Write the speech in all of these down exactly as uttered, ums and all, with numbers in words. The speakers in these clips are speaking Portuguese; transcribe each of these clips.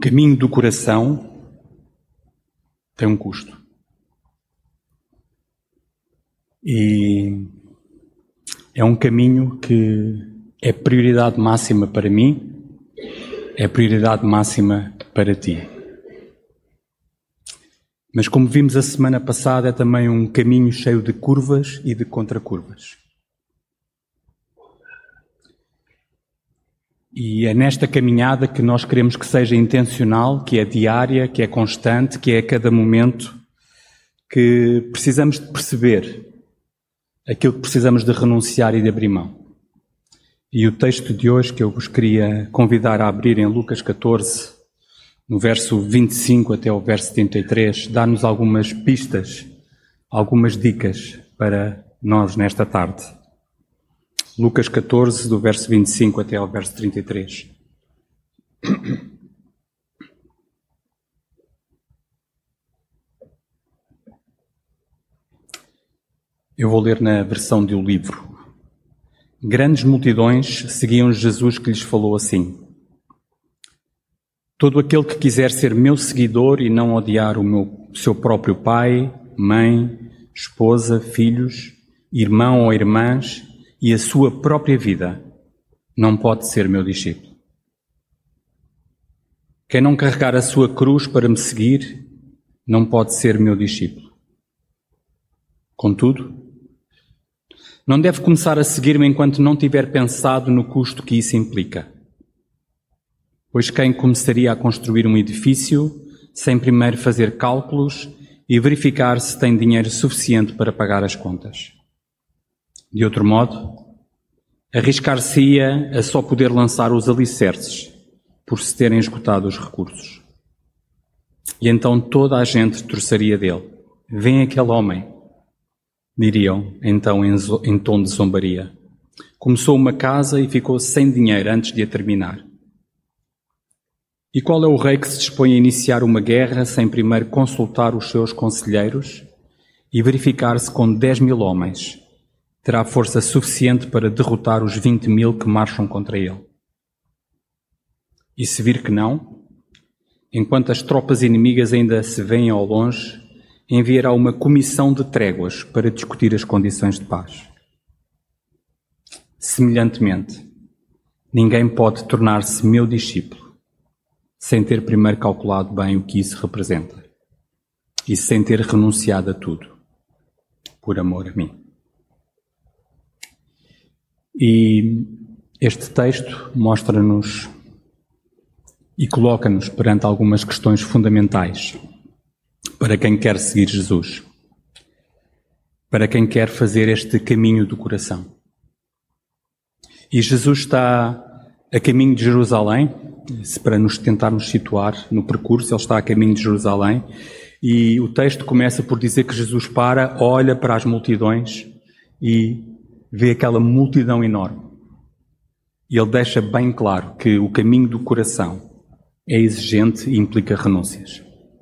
caminho do coração tem um custo. E é um caminho que é prioridade máxima para mim, é prioridade máxima para ti. Mas como vimos a semana passada, é também um caminho cheio de curvas e de contracurvas. E é nesta caminhada que nós queremos que seja intencional, que é diária, que é constante, que é a cada momento, que precisamos de perceber aquilo que precisamos de renunciar e de abrir mão. E o texto de hoje que eu vos queria convidar a abrir em Lucas catorze, no verso vinte e cinco até o verso trinta e três, dá-nos algumas pistas, algumas dicas para nós nesta tarde. Lucas catorze, do verso vinte e cinco até ao verso trinta e três. Eu vou ler na versão do livro. Grandes multidões seguiam Jesus, que lhes falou assim: todo aquele que quiser ser meu seguidor e não odiar o meu, seu próprio pai, mãe, esposa, filhos, irmão ou irmãs e a sua própria vida, não pode ser meu discípulo. Quem não carregar a sua cruz para me seguir, não pode ser meu discípulo. Contudo, não deve começar a seguir-me enquanto não tiver pensado no custo que isso implica. Pois quem começaria a construir um edifício sem primeiro fazer cálculos e verificar se tem dinheiro suficiente para pagar as contas? De outro modo, arriscar-se-ia a só poder lançar os alicerces por se terem esgotado os recursos. E então toda a gente torceria dele. Vem aquele homem, diriam então em, em tom de zombaria. Começou uma casa e ficou sem dinheiro antes de a terminar. E qual é o rei que se dispõe a iniciar uma guerra sem primeiro consultar os seus conselheiros e verificar se com dez mil homens terá força suficiente para derrotar os vinte mil que marcham contra ele? E se vir que não, enquanto as tropas inimigas ainda se veem ao longe, enviará uma comissão de tréguas para discutir as condições de paz. Semelhantemente, ninguém pode tornar-se meu discípulo sem ter primeiro calculado bem o que isso representa e sem ter renunciado a tudo, por amor a mim. E este texto mostra-nos e coloca-nos perante algumas questões fundamentais para quem quer seguir Jesus, para quem quer fazer este caminho do coração. E Jesus está a caminho de Jerusalém, para nos tentarmos situar no percurso, ele está a caminho de Jerusalém, e o texto começa por dizer que Jesus para, olha para as multidões e vê aquela multidão enorme. E ele deixa bem claro que o caminho do coração é exigente e implica renúncias.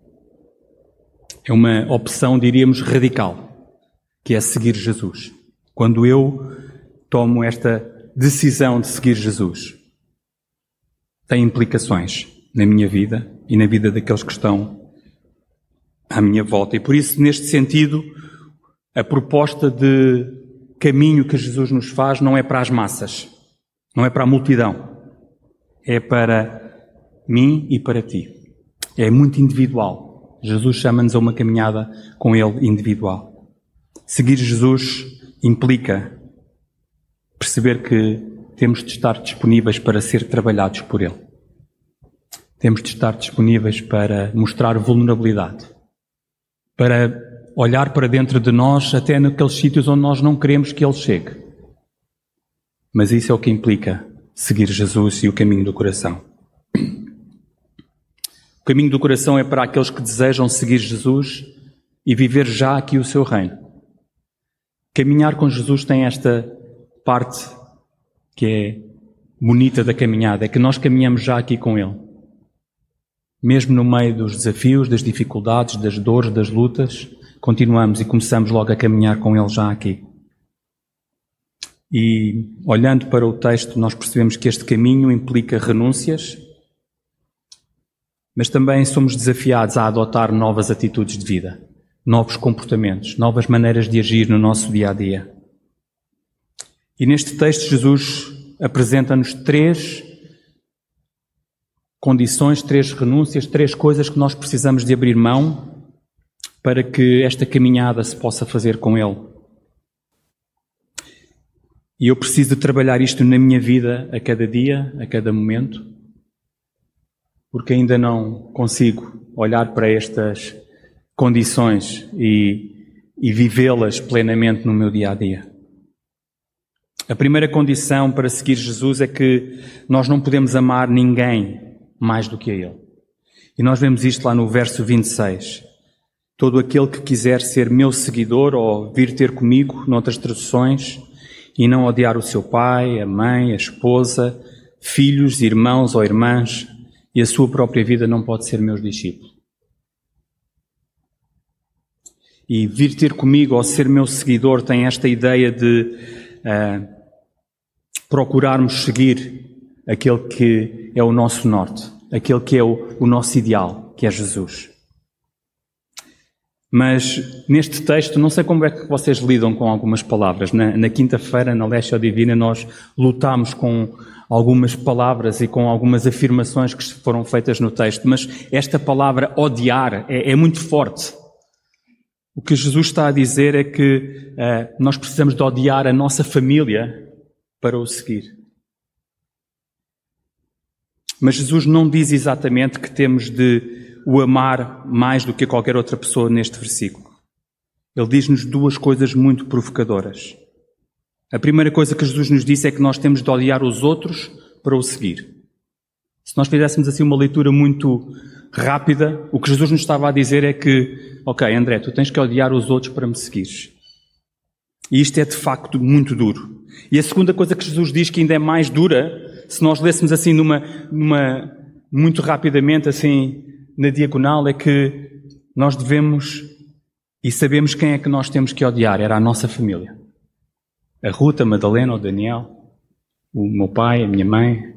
É uma opção, diríamos, radical, que é seguir Jesus. Quando eu tomo esta decisão de seguir Jesus, tem implicações na minha vida e na vida daqueles que estão à minha volta. E por isso, neste sentido, a proposta de caminho que Jesus nos faz não é para as massas, não é para a multidão, é para mim e para ti. É muito individual. Jesus chama-nos a uma caminhada com Ele individual. Seguir Jesus implica perceber que temos de estar disponíveis para ser trabalhados por Ele. Temos de estar disponíveis para mostrar vulnerabilidade, para olhar para dentro de nós, até naqueles sítios onde nós não queremos que Ele chegue. Mas isso é o que implica seguir Jesus e o caminho do coração. O caminho do coração é para aqueles que desejam seguir Jesus e viver já aqui o seu reino. Caminhar com Jesus tem esta parte que é bonita da caminhada, é que nós caminhamos já aqui com Ele. Mesmo no meio dos desafios, das dificuldades, das dores, das lutas, continuamos e começamos logo a caminhar com Ele já aqui. E olhando para o texto, nós percebemos que este caminho implica renúncias, mas também somos desafiados a adotar novas atitudes de vida, novos comportamentos, novas maneiras de agir no nosso dia-a-dia. E neste texto Jesus apresenta-nos três condições, três renúncias, três coisas que nós precisamos de abrir mão para que esta caminhada se possa fazer com Ele. E eu preciso de trabalhar isto na minha vida a cada dia, a cada momento, porque ainda não consigo olhar para estas condições e, e vivê-las plenamente no meu dia-a-dia. A primeira condição para seguir Jesus é que nós não podemos amar ninguém mais do que a Ele. E nós vemos isto lá no verso vinte e seis. Todo aquele que quiser ser meu seguidor ou vir ter comigo, noutras traduções, e não odiar o seu pai, a mãe, a esposa, filhos, irmãos ou irmãs, e a sua própria vida não pode ser meu discípulo. E vir ter comigo ou ser meu seguidor tem esta ideia de uh, procurarmos seguir aquele que é o nosso norte, aquele que é o, o nosso ideal, que é Jesus. Mas neste texto, não sei como é que vocês lidam com algumas palavras. Na, na quinta-feira, na Léxio Divina, nós lutámos com algumas palavras e com algumas afirmações que foram feitas no texto, mas esta palavra odiar é, é muito forte. O que Jesus está a dizer é que uh, nós precisamos de odiar a nossa família para o seguir. Mas Jesus não diz exatamente que temos de o amar mais do que qualquer outra pessoa neste versículo. Ele diz-nos duas coisas muito provocadoras. A primeira coisa que Jesus nos disse é que nós temos de odiar os outros para o seguir. Se nós fizéssemos assim uma leitura muito rápida, o que Jesus nos estava a dizer é que, ok, André, tu tens que odiar os outros para me seguires. E isto é de facto muito duro. E a segunda coisa que Jesus diz, que ainda é mais dura, se nós lêssemos assim numa, numa muito rapidamente, assim, na diagonal, é que nós devemos e sabemos quem é que nós temos que odiar. Era a nossa família. A Ruta, a Madalena, o Daniel, o meu pai, a minha mãe.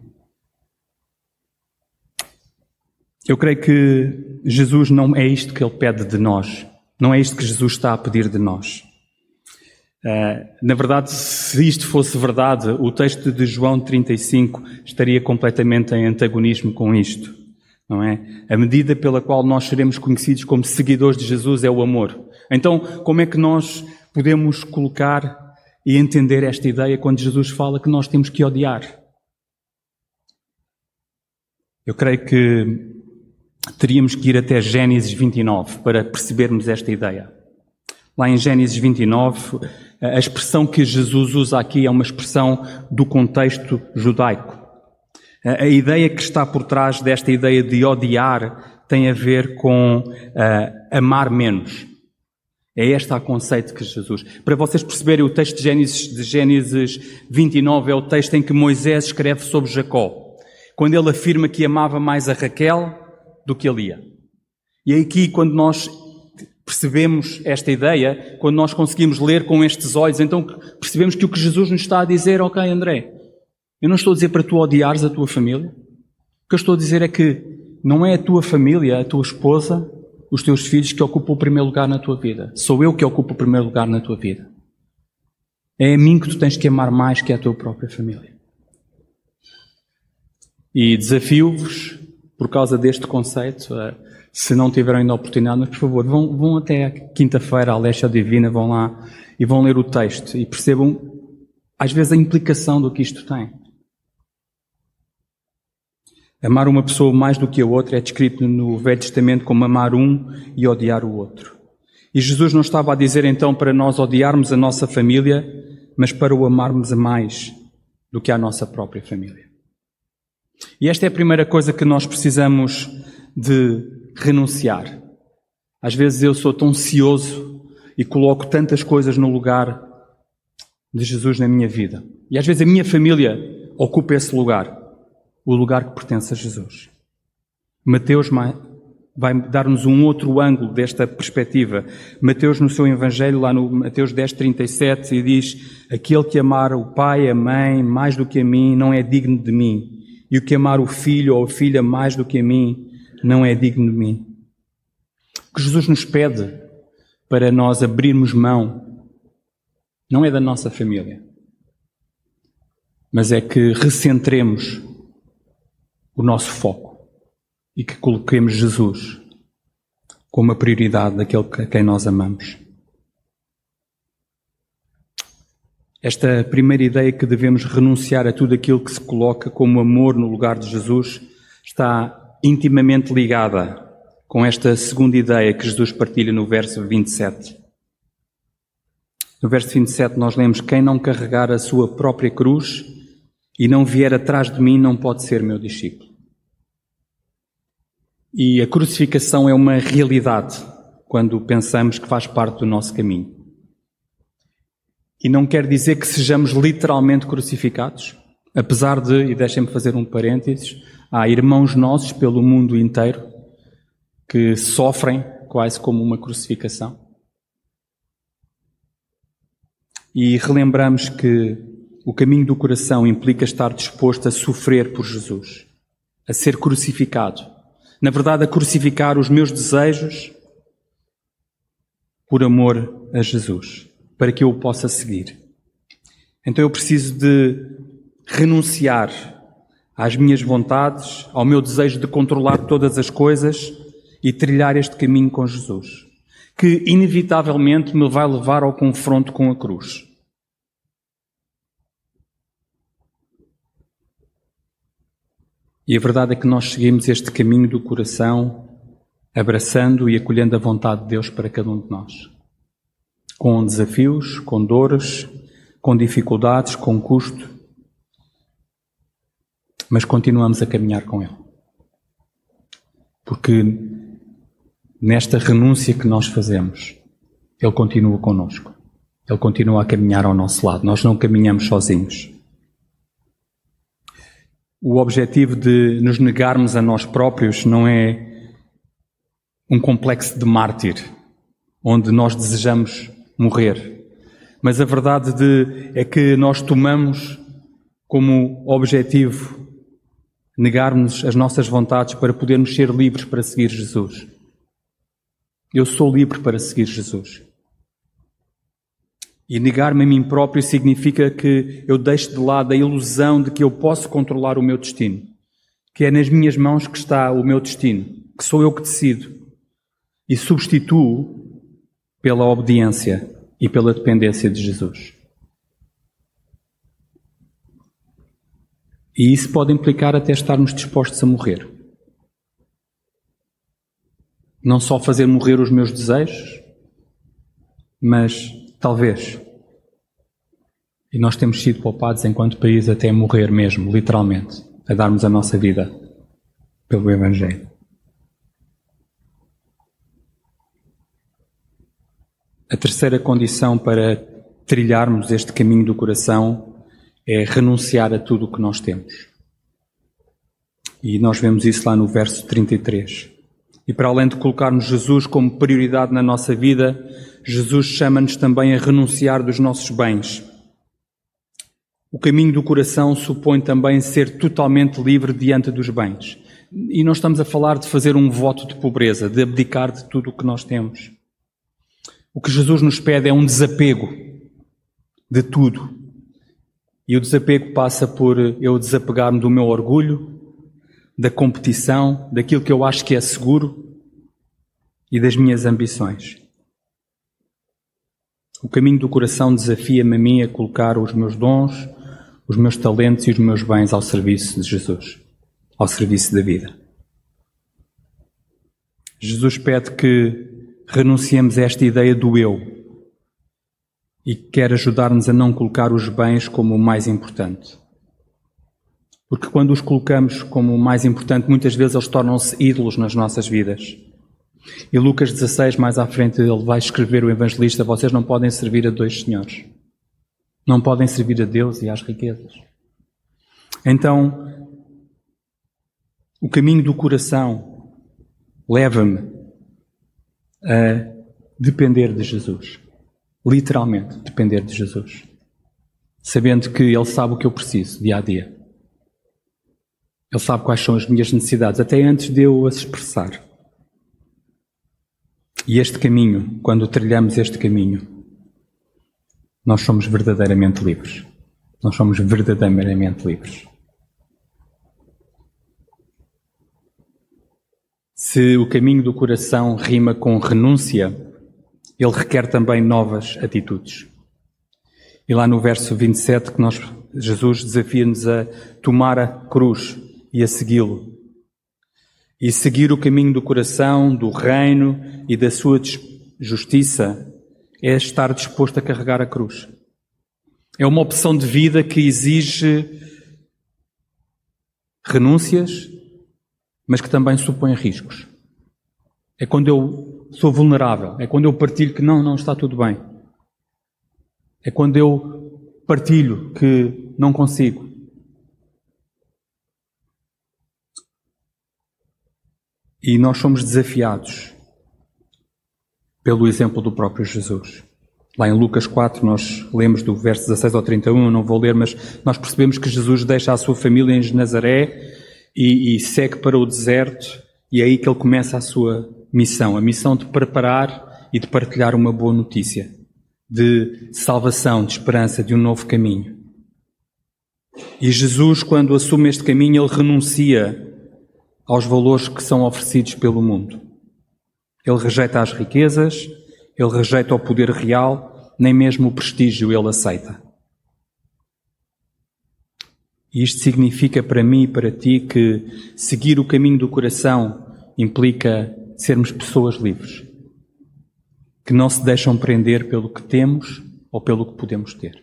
Eu creio que Jesus não é isto que Ele pede de nós. Não é isto que Jesus está a pedir de nós. Uh, na verdade, se isto fosse verdade, o texto de João trinta e cinco estaria completamente em antagonismo com isto, não é? A medida pela qual nós seremos conhecidos como seguidores de Jesus é o amor. Então, como é que nós podemos colocar e entender esta ideia quando Jesus fala que nós temos que odiar? Eu creio que teríamos que ir até Gênesis vinte e nove para percebermos esta ideia. Lá em Gênesis vinte e nove, a expressão que Jesus usa aqui é uma expressão do contexto judaico. A ideia que está por trás desta ideia de odiar tem a ver com uh, amar menos. É este o conceito que Jesus... Para vocês perceberem, o texto de Gênesis, de Gênesis vinte e nove é o texto em que Moisés escreve sobre Jacó, quando ele afirma que amava mais a Raquel do que a Lia. E aqui, quando nós percebemos esta ideia, quando nós conseguimos ler com estes olhos, então percebemos que o que Jesus nos está a dizer, ok, André, eu não estou a dizer para tu odiares a tua família. O que eu estou a dizer é que não é a tua família, a tua esposa, os teus filhos que ocupam o primeiro lugar na tua vida. Sou eu que ocupo o primeiro lugar na tua vida. É a mim que tu tens que amar mais que a tua própria família. E desafio-vos, por causa deste conceito, se não tiverem ainda a oportunidade, mas por favor, vão, vão até a quinta-feira à Léxio Divina, vão lá e vão ler o texto e percebam, às vezes, a implicação do que isto tem. Amar uma pessoa mais do que a outra é descrito no Velho Testamento como amar um e odiar o outro. E Jesus não estava a dizer então para nós odiarmos a nossa família, mas para o amarmos a mais do que a nossa própria família. E esta é a primeira coisa que nós precisamos de renunciar. Às vezes eu sou tão ansioso e coloco tantas coisas no lugar de Jesus na minha vida. E às vezes a minha família ocupa esse lugar, o lugar que pertence a Jesus. Mateus vai dar-nos um outro ângulo desta perspectiva. Mateus, no seu Evangelho, lá no Mateus dez, trinta e sete, e diz: aquele que amar o pai, a mãe, mais do que a mim, não é digno de mim. E o que amar o filho ou a filha mais do que a mim, não é digno de mim. O que Jesus nos pede para nós abrirmos mão não é da nossa família, mas é que recentremos o nosso foco e que coloquemos Jesus como a prioridade daquele a quem nós amamos. Esta primeira ideia que devemos renunciar a tudo aquilo que se coloca como amor no lugar de Jesus está intimamente ligada com esta segunda ideia que Jesus partilha no verso vinte e sete. No verso vinte e sete nós lemos: quem não carregar a sua própria cruz e não vier atrás de mim não pode ser meu discípulo. E a crucificação é uma realidade quando pensamos que faz parte do nosso caminho. E não quer dizer que sejamos literalmente crucificados, apesar de, e deixem-me fazer um parênteses, há irmãos nossos pelo mundo inteiro que sofrem quase como uma crucificação. E relembramos que o caminho do coração implica estar disposto a sofrer por Jesus, a ser crucificado. Na verdade, a crucificar os meus desejos por amor a Jesus, para que eu o possa seguir. Então eu preciso de renunciar às minhas vontades, ao meu desejo de controlar todas as coisas e trilhar este caminho com Jesus, que inevitavelmente me vai levar ao confronto com a cruz. E a verdade é que nós seguimos este caminho do coração, abraçando e acolhendo a vontade de Deus para cada um de nós. Com desafios, com dores, com dificuldades, com custo, mas continuamos a caminhar com Ele. Porque nesta renúncia que nós fazemos, Ele continua connosco. Ele continua a caminhar ao nosso lado. Nós não caminhamos sozinhos. O objetivo de nos negarmos a nós próprios não é um complexo de mártir, onde nós desejamos morrer. Mas a verdade de, é que nós tomamos como objetivo negarmos as nossas vontades para podermos ser livres para seguir Jesus. Eu sou livre para seguir Jesus. E negar-me a mim próprio significa que eu deixo de lado a ilusão de que eu posso controlar o meu destino, que é nas minhas mãos que está o meu destino, que sou eu que decido, e substituo pela obediência e pela dependência de Jesus. E isso pode implicar até estarmos dispostos a morrer. Não só fazer morrer os meus desejos, mas talvez. E nós temos sido poupados enquanto país até morrer mesmo, literalmente, a darmos a nossa vida pelo Evangelho. A terceira condição para trilharmos este caminho do coração é renunciar a tudo o que nós temos. E nós vemos isso lá no verso trinta e três. E para além de colocarmos Jesus como prioridade na nossa vida, Jesus chama-nos também a renunciar dos nossos bens. O caminho do coração supõe também ser totalmente livre diante dos bens. E não estamos a falar de fazer um voto de pobreza, de abdicar de tudo o que nós temos. O que Jesus nos pede é um desapego de tudo. E o desapego passa por eu desapegar-me do meu orgulho, da competição, daquilo que eu acho que é seguro e das minhas ambições. O caminho do coração desafia-me a mim a colocar os meus dons, os meus talentos e os meus bens ao serviço de Jesus, ao serviço da vida. Jesus pede que renunciemos a esta ideia do eu e quer ajudar-nos a não colocar os bens como o mais importante. Porque quando os colocamos como o mais importante, muitas vezes eles tornam-se ídolos nas nossas vidas. E Lucas dezasseis, mais à frente, ele vai escrever o evangelista: vocês não podem servir a dois senhores. Não podem servir a Deus e às riquezas. Então, o caminho do coração leva-me a depender de Jesus. Literalmente, depender de Jesus. Sabendo que Ele sabe o que eu preciso, dia a dia. Ele sabe quais são as minhas necessidades, até antes de eu as expressar. E este caminho, quando trilhamos este caminho, nós somos verdadeiramente livres. Nós somos verdadeiramente livres. Se o caminho do coração rima com renúncia, ele requer também novas atitudes. E lá no verso vinte e sete, que nós, Jesus desafia-nos a tomar a cruz e a segui-lo. E seguir o caminho do coração, do reino e da sua justiça é estar disposto a carregar a cruz. É uma opção de vida que exige renúncias, mas que também supõe riscos. É quando eu sou vulnerável, é quando eu partilho que não, não está tudo bem. É quando eu partilho que não consigo. E nós somos desafiados pelo exemplo do próprio Jesus. Lá em Lucas quatro, nós lemos do verso dezasseis ao trinta e um, eu não vou ler, mas nós percebemos que Jesus deixa a sua família em Nazaré e, e segue para o deserto, e é aí que ele começa a sua missão, a missão de preparar e de partilhar uma boa notícia, de salvação, de esperança, de um novo caminho. E Jesus, quando assume este caminho, ele renuncia aos valores que são oferecidos pelo mundo. Ele rejeita as riquezas, ele rejeita o poder real, nem mesmo o prestígio ele aceita. E isto significa para mim e para ti que seguir o caminho do coração implica sermos pessoas livres, que não se deixam prender pelo que temos ou pelo que podemos ter.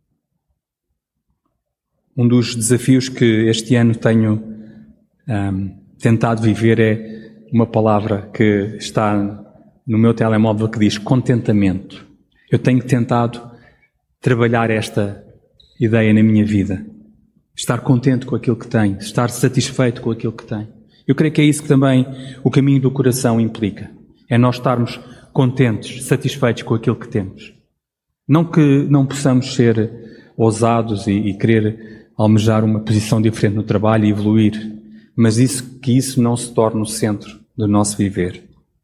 Um dos desafios que este ano tenho um, tentado viver é uma palavra que está no meu telemóvel que diz contentamento. Eu tenho tentado trabalhar esta ideia na minha vida. Estar contente com aquilo que tenho, estar satisfeito com aquilo que tenho. Eu creio que é isso que também o caminho do coração implica. É nós estarmos contentes, satisfeitos com aquilo que temos. Não que não possamos ser ousados e, e querer almejar uma posição diferente no trabalho e evoluir, mas isso, que isso não se torne o centro do nosso viver.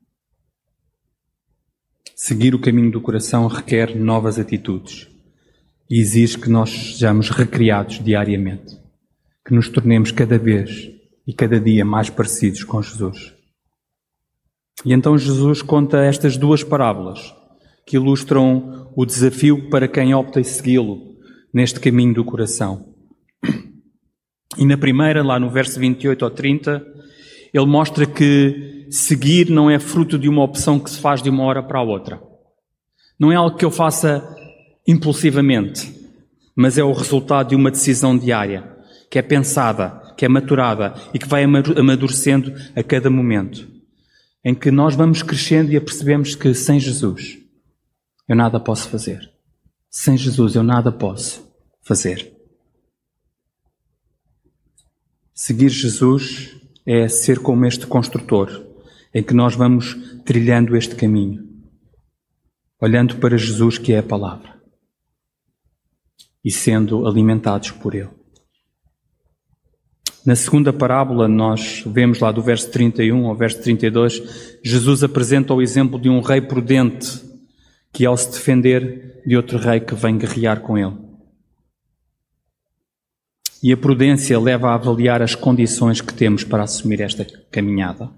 Seguir o caminho do coração requer novas atitudes e exige que nós sejamos recriados diariamente, que nos tornemos cada vez e cada dia mais parecidos com Jesus. E então Jesus conta estas duas parábolas que ilustram o desafio para quem opta em segui-lo neste caminho do coração. E na primeira, lá no verso vinte e oito ao trinta, ele mostra que seguir não é fruto de uma opção que se faz de uma hora para a outra. Não é algo que eu faça impulsivamente, mas é o resultado de uma decisão diária, que é pensada, que é maturada e que vai amadurecendo a cada momento, em que nós vamos crescendo e apercebemos que sem Jesus eu nada posso fazer. Sem Jesus eu nada posso fazer. Seguir Jesus é ser como este construtor, em que nós vamos trilhando este caminho, olhando para Jesus, que é a palavra, e sendo alimentados por Ele. Na segunda parábola, nós vemos lá do verso trinta e um ao verso trinta e dois, Jesus apresenta o exemplo de um rei prudente que, ao se defender de outro rei que vem guerrear com ele. E a prudência leva a avaliar as condições que temos para assumir esta caminhada.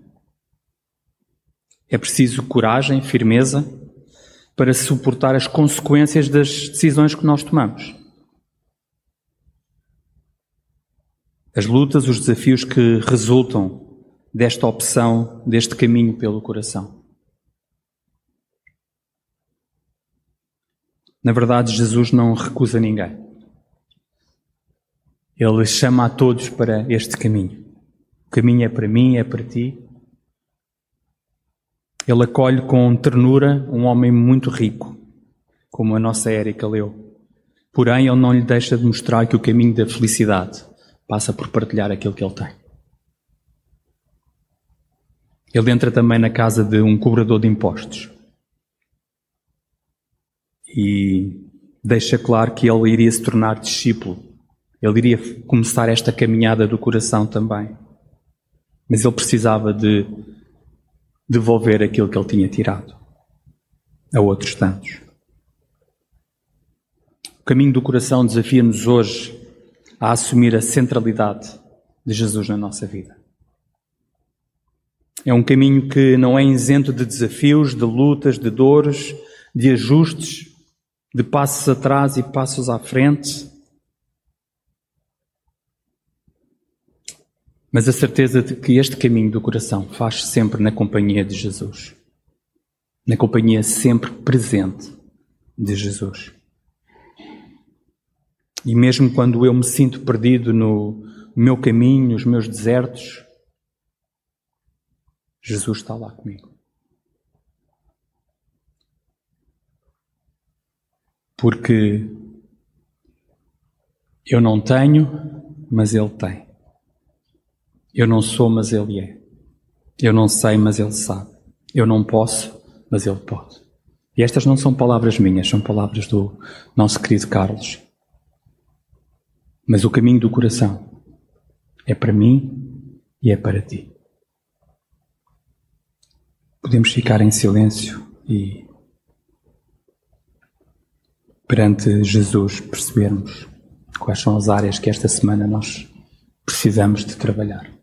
É preciso coragem, firmeza, para suportar as consequências das decisões que nós tomamos. As lutas, os desafios que resultam desta opção, deste caminho pelo coração. Na verdade, Jesus não recusa ninguém. Ele chama a todos para este caminho. O caminho é para mim, é para ti. Ele acolhe com ternura um homem muito rico, como a nossa Érica leu. Porém, ele não lhe deixa de mostrar que o caminho da felicidade passa por partilhar aquilo que ele tem. Ele entra também na casa de um cobrador de impostos e deixa claro que ele iria se tornar discípulo Ele iria começar esta caminhada do coração também. Mas ele precisava de devolver aquilo que ele tinha tirado a outros tantos. O caminho do coração desafia-nos hoje a assumir a centralidade de Jesus na nossa vida. É um caminho que não é isento de desafios, de lutas, de dores, de ajustes, de passos atrás e passos à frente. Mas a certeza de que este caminho do coração faz sempre na companhia de Jesus. Na companhia sempre presente de Jesus. E mesmo quando eu me sinto perdido no meu caminho, nos meus desertos, Jesus está lá comigo. Porque eu não tenho, mas Ele tem. Eu não sou, mas Ele é. Eu não sei, mas Ele sabe. Eu não posso, mas Ele pode. E estas não são palavras minhas, são palavras do nosso querido Carlos. Mas o caminho do coração é para mim e é para ti. Podemos ficar em silêncio e, perante Jesus, percebermos quais são as áreas que esta semana nós precisamos de trabalhar.